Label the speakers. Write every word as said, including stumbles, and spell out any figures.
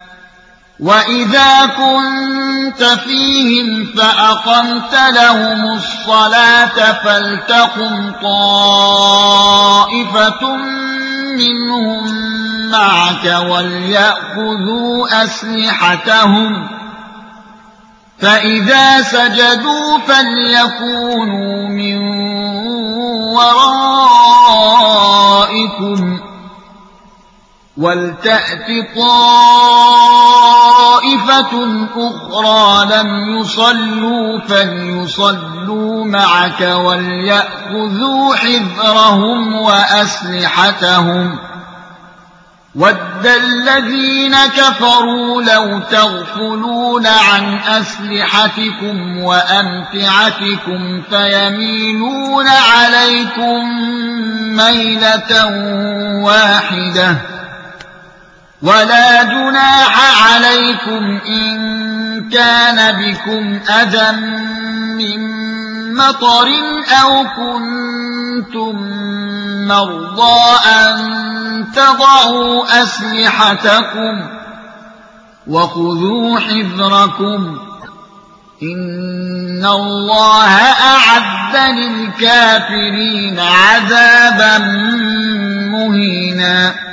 Speaker 1: وإذا كنت فيهم فأقمت لهم الصلاة فلتقم طائفة منهم معك وليأخذوا أسلحتهم فإذا سجدوا فليكونوا من ورائكم ولتأت طائفة أخرى لم يصلوا فليصلوا معك وليأخذوا حذرهم وأسلحتهم ود الذين كفروا لو تغفلون عن أسلحتكم وأمتعتكم فيميلون عليكم ميلة واحدة ولا جناح عليكم إن كان بكم أذى من مطر أو كنتم مرضى أن تضعوا أسلحتكم وخذوا حذركم إن الله أعد للكافرين عذابا مهينا.